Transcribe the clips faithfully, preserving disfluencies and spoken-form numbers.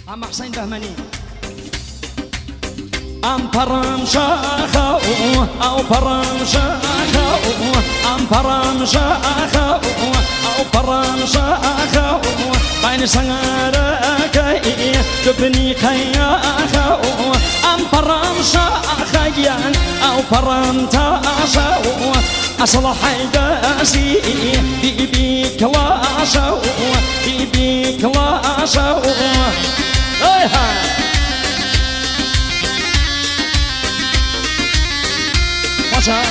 عم حسين بهمني ام پرم شاخو او پرم شاخو ام پرم شاخو او پرم شاخو بين سنگرك تبني خياخو ام پرم شاخيان او پرم تاشو اصلح داسي بيبي كلاشو بيبي كلاشو اي هاي واشا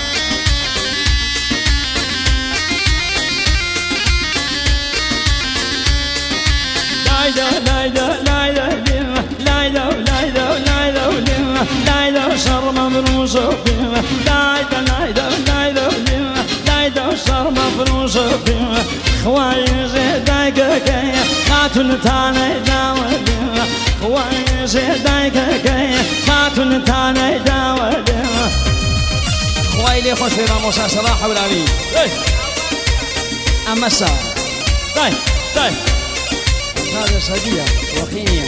لايدو لايدو لايدو لايدو لايدو لايدو لايدو شر مفروش لايدو لايدو لايدو لايدو شر مفروش خوايش دايكك خاتون تاني داود خوايش دايكك خاتون تاني داود خويلي خوش في راموسا صراحة والعلي أما الساعة طيب طيب هذا صديق وخينيا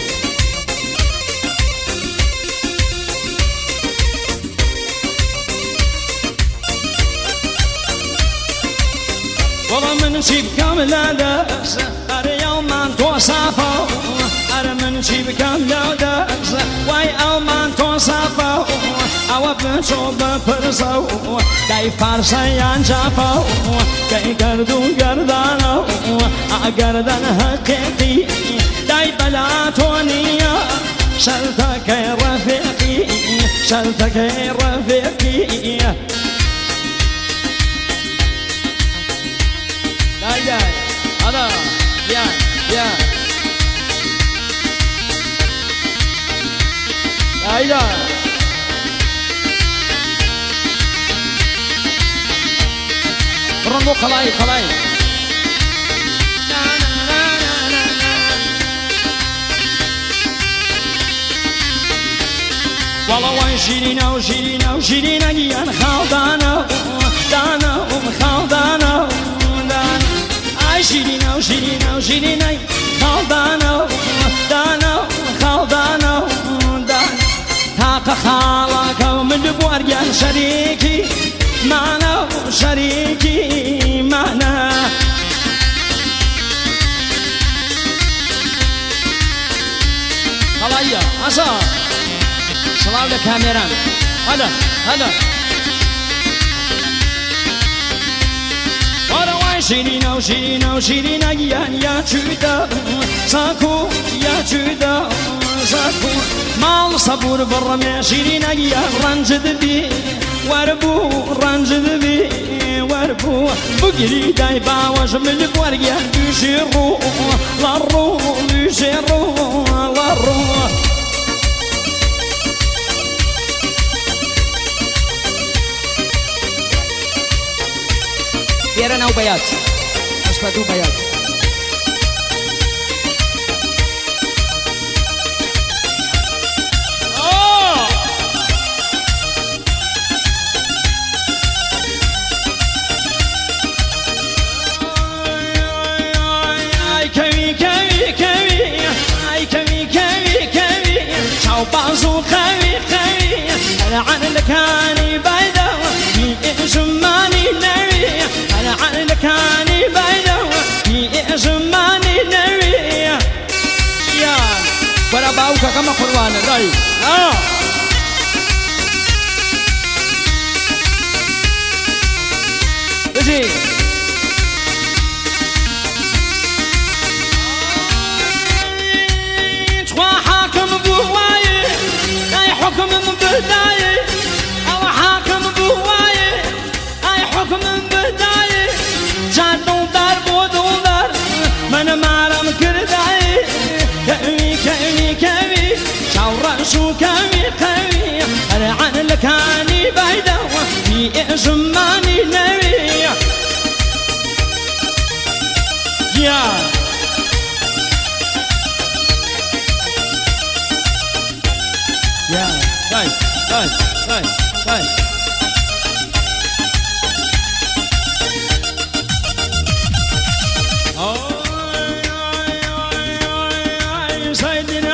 والله من شيب كامل هذا أرى يوم أن توصفه أرى من شيب كامل هذا واي أو من توصفه أو بشوب برزو كي فارسيان جافو كي قردون قردانو أقردن حقيقي داي بلاتونيا شلتك رفيقي شلتك رفيقي داي داي هذا يا يا داي داي رنو قلاي قلاي والله وين شيرينا وشيرينا وشيرينا جيان خالدانا دانا وخالدانا دانا اي شيرينا وشيرينا وشيرينا خالدانا دانا وخالدانا دانا تاق خالك ومن بورجان شريكي معنا وشريكي معنا خلايا عصا سلام للكاميرا هذا هذا ورا وين شيرينا وشيرينا وشيرينا يا يا شودا ساكو يا شودا ساكو مال صبور برا شيرينا يا رنجد بي وربو رنجد بي وربو بقري داي باوش من بوريا يشيرو لارو يشيرو لارو يرانا وبيات أشبتو بيات بعضو خوي خوي أنا عن لكاني بايدة في إجماني نوي أنا عن لكاني بايدة في إجماني نوي يا ولا باوكا كما قربان راي آه بجي حكم من بداية أو حاكم بهواية أي حكم من بداية جادو دار بودو دار من مارم كرداية كوي كوي كوي شاورا شو كوي كوي أنا عن لكاني بايدة في إجماني نوي يا يا طيب طيب طيب طيب سيدنا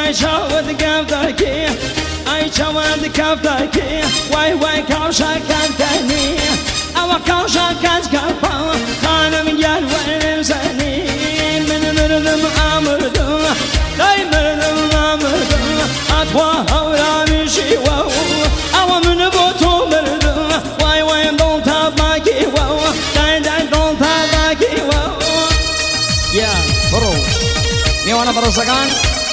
I showed the Gavdaki, I showed the Gavdaki, why, why, Kausha can't tell me, our Kausha can't come, Hanam Yan, when I'm saying, Minimum Amadou, I murder Amadou, Atwa, Ramishi, I want to go to murder, why, why, don't have my key, I don't have my key, yeah, bro, you want to borrow Sagan?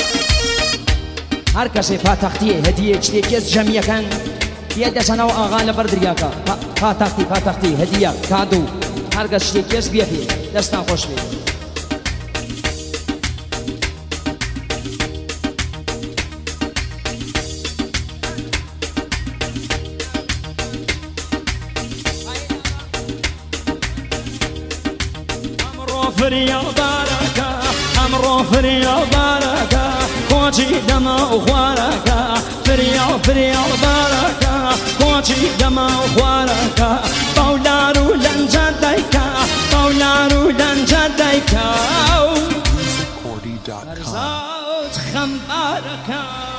هر کسی پاتختیه هدیه چتی کس جمعی کن یه دستانو آغال بردریاکا پاتختی پاتختی هدیه کادو هر کسی کس بیافی دستان خوش بید امرو فریا بارکا امرو فریا بارکا کوچی دما خوارکا فریا فریا بارکا کوچی دما خوارکا باولارو لنجا دایکا باولارو لنجا دایکا music cordy dot com خمبارکا